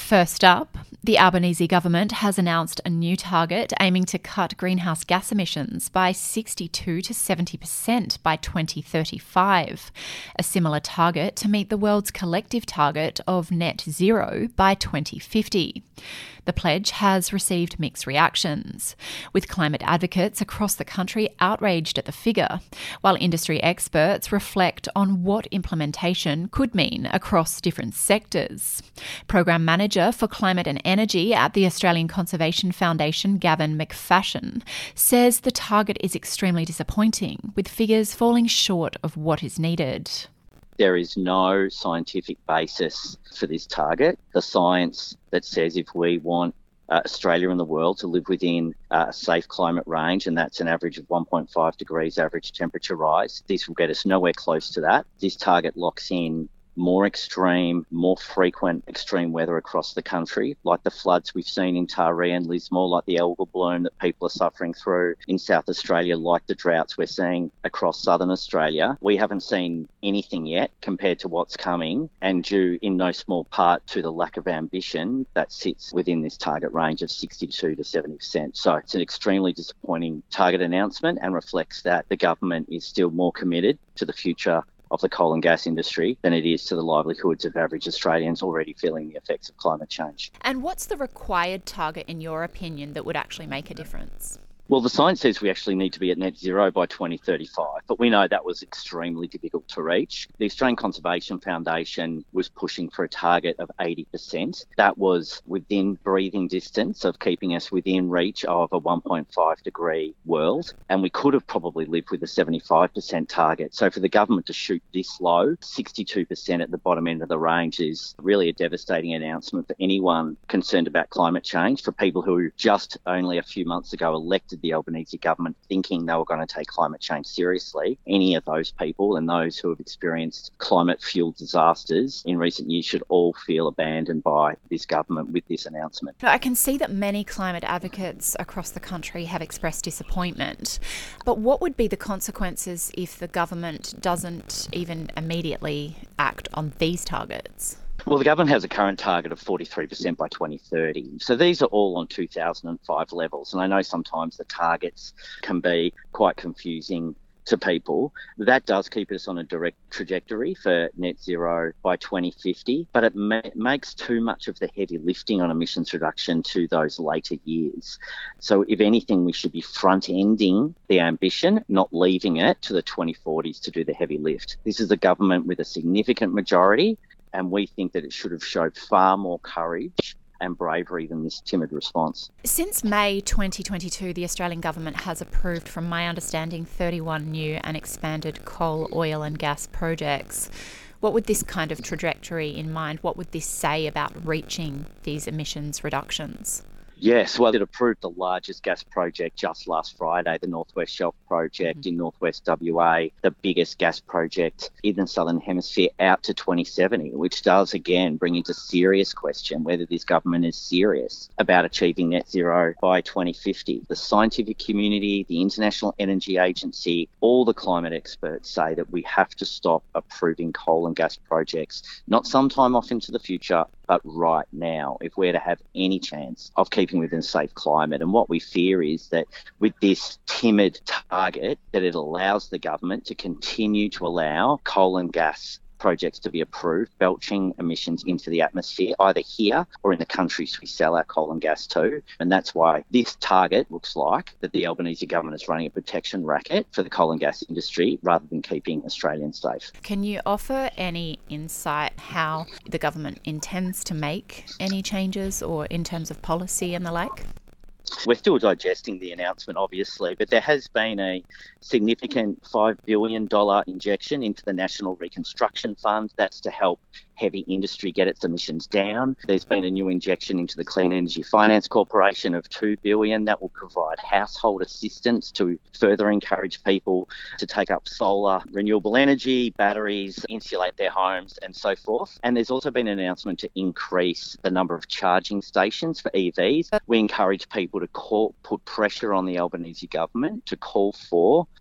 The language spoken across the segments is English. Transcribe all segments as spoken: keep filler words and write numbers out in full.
First up, the Albanese government has announced a new target aiming to cut greenhouse gas emissions by sixty-two to seventy percent by twenty thirty-five, a similar target to meet the world's collective target of net zero by twenty fifty. The pledge has received mixed reactions, with climate advocates across the country outraged at the figure, while industry experts reflect on what implementation could mean across different sectors. Program Manager for Climate and Energy at the Australian Conservation Foundation, Gavin McFashion, says the target is extremely disappointing, with figures falling short of what is needed. There is no scientific basis for this target. The science that says if we want uh, Australia and the world to live within uh, a safe climate range, and that's an average of one point five degrees average temperature rise, this will get us nowhere close to that. This target locks in more extreme, more frequent extreme weather across the country, like the floods we've seen in Taree and Lismore, like the algal bloom that people are suffering through in South Australia, like the droughts we're seeing across southern Australia. We haven't seen anything yet compared to what's coming, and due in no small part to the lack of ambition that sits within this target range of sixty-two to seventy percent. So it's an extremely disappointing target announcement and reflects that the government is still more committed to the future of the coal and gas industry than it is to the livelihoods of average Australians already feeling the effects of climate change. And what's the required target, in your opinion, that would actually make a difference? Well, the science says we actually need to be at net zero by twenty thirty-five, but we know that was extremely difficult to reach. The Australian Conservation Foundation was pushing for a target of eighty percent. That was within breathing distance of keeping us within reach of a one point five degree world, and we could have probably lived with a seventy-five percent target. So for the government to shoot this low, sixty-two percent at the bottom end of the range, is really a devastating announcement for anyone concerned about climate change, for people who just only a few months ago elected the Albanese government thinking they were going to take climate change seriously. Any of those people and those who have experienced climate-fueled disasters in recent years should all feel abandoned by this government with this announcement. I can see that many climate advocates across the country have expressed disappointment, but what would be the consequences if the government doesn't even immediately act on these targets? Well, the government has a current target of forty-three percent by twenty thirty. So these are all on two thousand five levels. And I know sometimes the targets can be quite confusing to people. That does keep us on a direct trajectory for net zero by twenty fifty, but it ma- makes too much of the heavy lifting on emissions reduction to those later years. So if anything, we should be front-ending the ambition, not leaving it to the twenty forties to do the heavy lift. This is a government with a significant majority, and we think that it should have showed far more courage and bravery than this timid response. Since May twenty twenty-two, the Australian government has approved, from my understanding, thirty-one new and expanded coal, oil and gas projects. What would this kind of trajectory in mind, what would this say about reaching these emissions reductions? Yes, well, it approved the largest gas project just last Friday, the North West Shelf project mm-hmm. in northwest W A, the biggest gas project in the Southern Hemisphere out to twenty seventy, which does, again, bring into serious question whether this government is serious about achieving net zero by twenty fifty. The scientific community, the International Energy Agency, all the climate experts say that we have to stop approving coal and gas projects, not sometime off into the future, but right now, if we're to have any chance of keeping within a safe climate. And what we fear is that with this timid target, that it allows the government to continue to allow coal and gas projects to be approved, belching emissions into the atmosphere, either here or in the countries we sell our coal and gas to. And that's why this target looks like that the Albanese government is running a protection racket for the coal and gas industry rather than keeping Australians safe. Can you offer any insight how the government intends to make any changes, or in terms of policy and the like? We're still digesting the announcement, obviously, but there has been a significant five billion dollars injection into the National Reconstruction Fund. That's to help heavy industry get its emissions down. There's been a new injection into the Clean Energy Finance Corporation of two billion dollars that will provide household assistance to further encourage people to take up solar, renewable energy, batteries, insulate their homes and so forth. And there's also been an announcement to increase the number of charging stations for E Vs. We encourage people to call, put pressure on the Albanese government to call for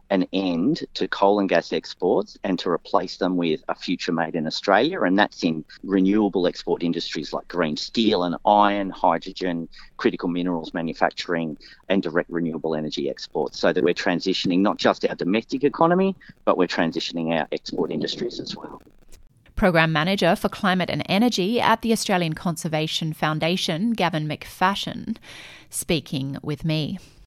an end to coal and gas exports and to replace them with a future made in Australia. And that's in renewable export industries like green steel and iron, hydrogen, critical minerals manufacturing, and direct renewable energy exports, so that we're transitioning not just our domestic economy, but we're transitioning our export industries as well. Program Manager for Climate and Energy at the Australian Conservation Foundation, Gavin McFashion, speaking with me.